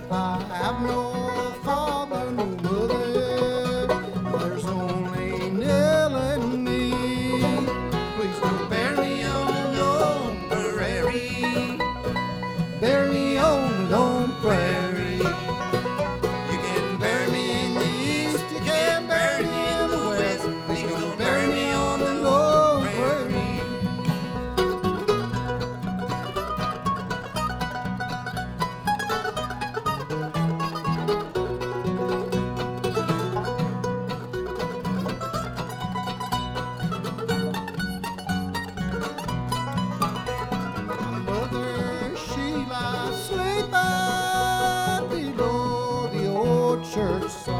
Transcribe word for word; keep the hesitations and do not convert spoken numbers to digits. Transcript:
I have no father, no mother. There's only Nell and me. Please don't bury me on the lone prairie. Bury me on the lone prairie. You can bury me in the east, you can't bury me in the west. Please don't bury me on the lone prairie. Mother, she lies sleeping below the old church side.